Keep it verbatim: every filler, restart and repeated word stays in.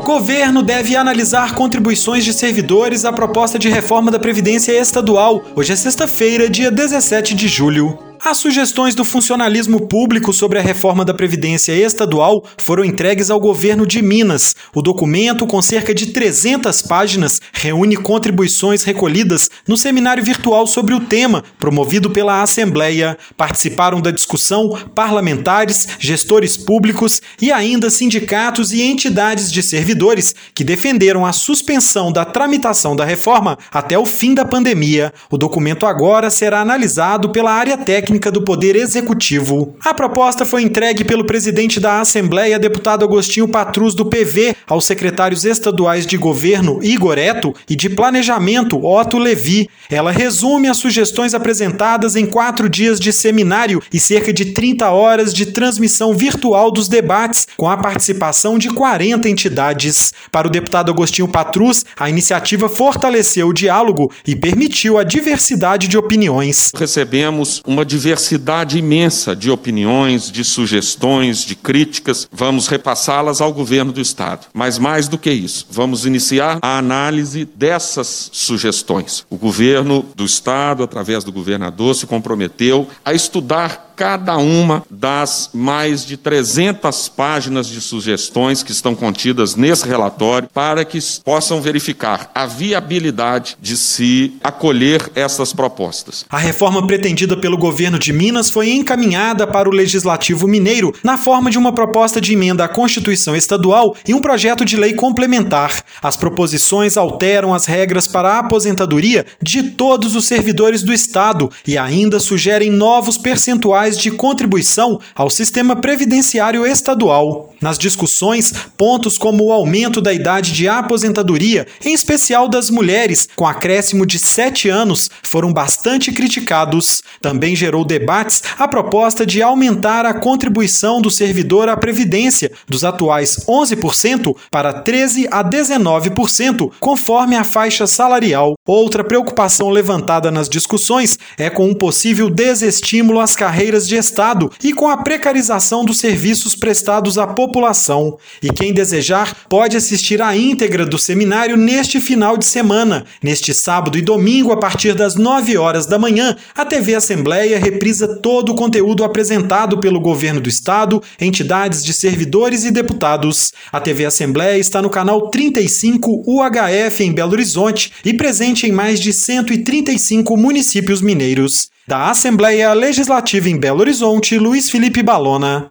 Governo deve analisar contribuições de servidores à proposta de reforma da Previdência Estadual. Hoje é sexta-feira, dia dezessete de julho. As sugestões do funcionalismo público sobre a reforma da Previdência Estadual foram entregues ao governo de Minas. O documento, com cerca de trezentas páginas, reúne contribuições recolhidas no seminário virtual sobre o tema, promovido pela Assembleia. Participaram da discussão parlamentares, gestores públicos e ainda sindicatos e entidades de servidores que defenderam a suspensão da tramitação da reforma até o fim da pandemia. O documento agora será analisado pela área técnica do Poder Executivo. A proposta foi entregue pelo presidente da Assembleia, deputado Agostinho Patrus, do P V, aos secretários estaduais de Governo, Igor Eto, e de Planejamento, Otto Levi. Ela resume as sugestões apresentadas em quatro dias de seminário e cerca de trinta horas de transmissão virtual dos debates, com a participação de quarenta entidades. Para o deputado Agostinho Patrus, a iniciativa fortaleceu o diálogo e permitiu a diversidade de opiniões. Recebemos uma diversidade imensa de opiniões, de sugestões, de críticas. Vamos repassá-las ao governo do Estado. Mas mais do que isso, vamos iniciar a análise dessas sugestões. O governo do Estado, através do governador, se comprometeu a estudar cada uma das mais de trezentas páginas de sugestões que estão contidas nesse relatório para que possam verificar a viabilidade de se acolher essas propostas. A reforma pretendida pelo governo de Minas foi encaminhada para o Legislativo Mineiro na forma de uma proposta de emenda à Constituição Estadual e um projeto de lei complementar. As proposições alteram as regras para a aposentadoria de todos os servidores do Estado e ainda sugerem novos percentuais de contribuição ao sistema previdenciário estadual. Nas discussões, pontos como o aumento da idade de aposentadoria, em especial das mulheres, com acréscimo de sete anos, foram bastante criticados. Também gerou debates a proposta de aumentar a contribuição do servidor à Previdência, dos atuais onze por cento para treze a dezenove por cento, conforme a faixa salarial. Outra preocupação levantada nas discussões é com um possível desestímulo às carreiras de Estado e com a precarização dos serviços prestados à população. E quem desejar pode assistir à íntegra do seminário neste final de semana. Neste sábado e domingo, a partir das nove horas da manhã, a T V Assembleia reprisa todo o conteúdo apresentado pelo governo do Estado, entidades de servidores e deputados. A T V Assembleia está no canal trinta e cinco U H F em Belo Horizonte e presente em mais de cento e trinta e cinco municípios mineiros. Da Assembleia Legislativa em Belo Horizonte, Luiz Felipe Balona.